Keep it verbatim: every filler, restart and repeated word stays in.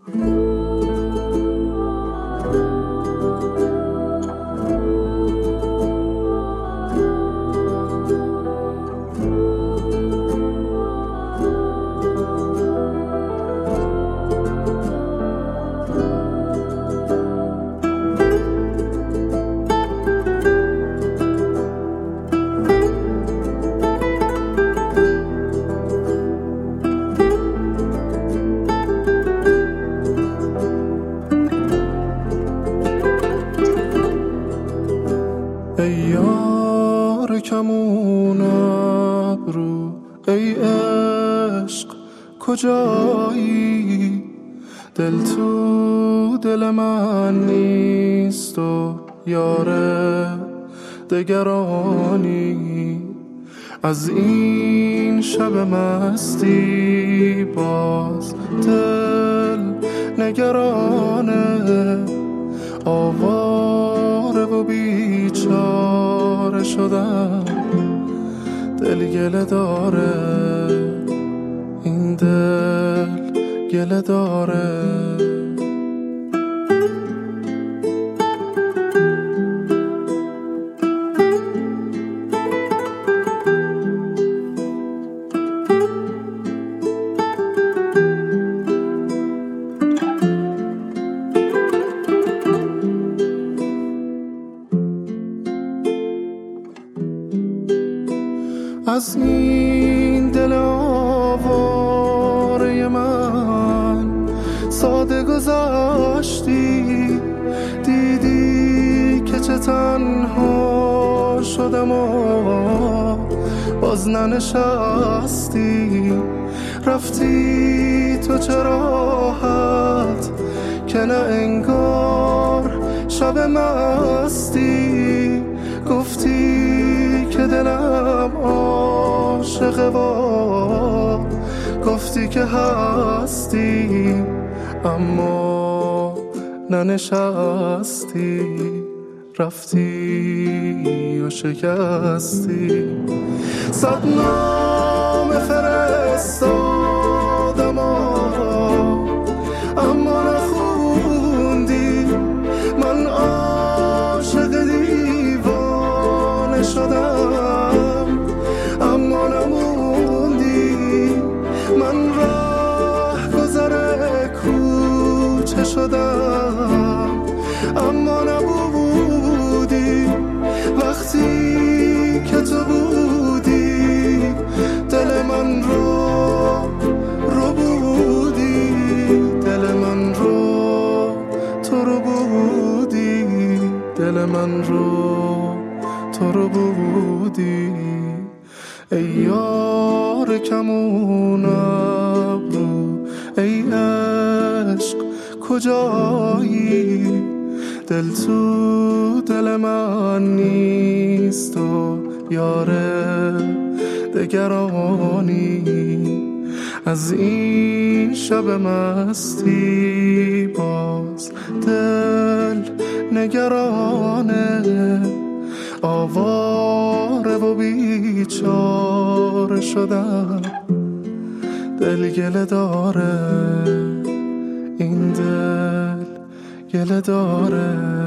ای یار کمون ابرو، ای عشق کجایی؟ دل تو دل من نیست و یاره دگرانی. از این شب مستی باز دل نگرانه، آواره و بیچاره شدم. دل گله داره، این دل گله داره. از این دل آواره من ساده گذشتی، دیدی که چه تنها شدم و باز ننشستی. رفتی تو چه راحت که نه انگار شب مستی. گفتی که دلم عاشقه و گفتی که هستی، اما ننشستی. رفتی و شکستی. صد نامه فرستادم اما نخوندی. من عاشق دیوانه شدم اما نموندی. من راه گذر کوچه شدم اما نبودی. وقتی که تو بودی دل من رو رو بودی. دل من رو تو رو بودی. دل من رو تو رو بودی. ای یار کمون ابرو، ای عشق کجایی؟ دل تو دل من نیست و یاره دگرانی. از این شب مستی باز دل نگرانه، آواره و بیچاره شدم. دل گله داره، این دل گله داره.